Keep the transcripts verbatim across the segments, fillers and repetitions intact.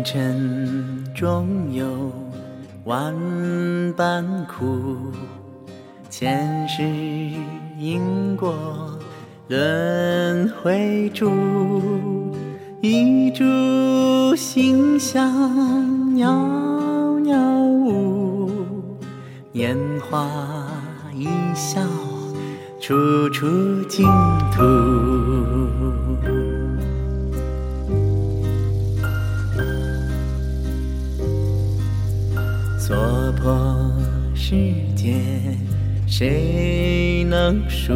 尘中有万般苦，前世因果轮回住，一株馨香袅袅舞，年华一笑处处净土。娑婆世界谁能数？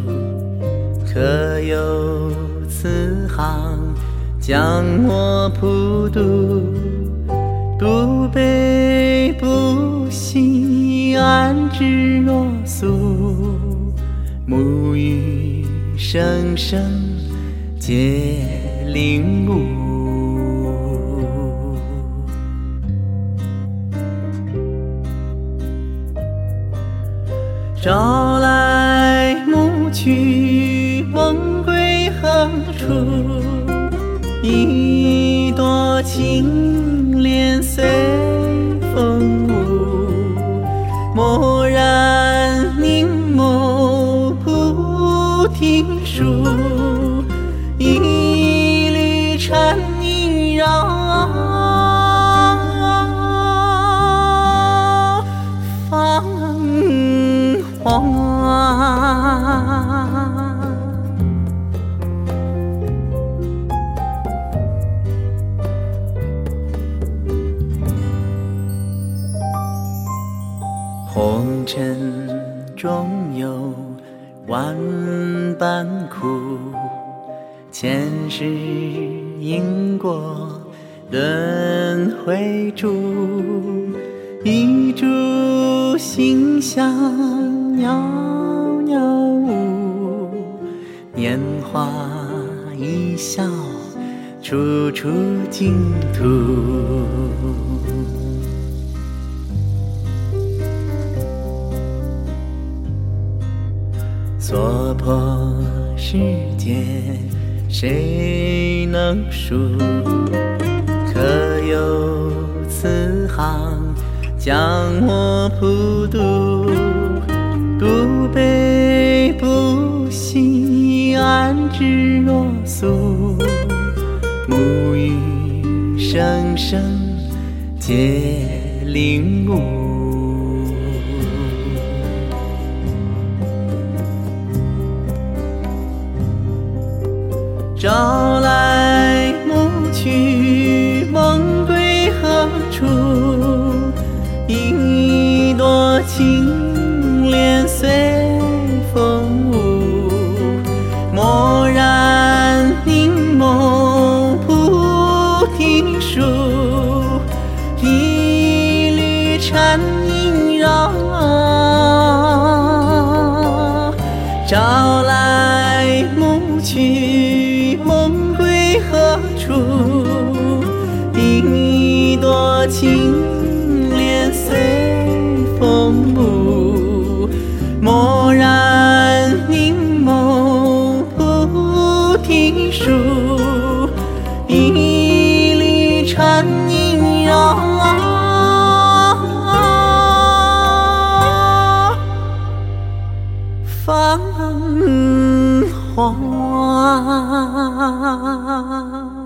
可有此行将我普渡？独悲不息，安之若素，沐浴生生皆领悟。朝来暮去，梦归何处？一朵青莲随风舞，蓦然凝眸菩提树，一缕禅意绕芳华。红尘中有万般苦，前世因果轮回住，一株馨香袅袅舞，年华一笑处处净土。娑婆世界谁能数？可有此行将我普渡？独悲不息，安之若素，沐浴生生皆领悟。朝来暮去，梦归何处？一朵青莲随风舞，蓦然凝眸菩提树，一缕禅意绕朝来暮去，梦归何处？一朵青莲随风舞，蓦然凝眸菩提树，一缕禅意绕芳华。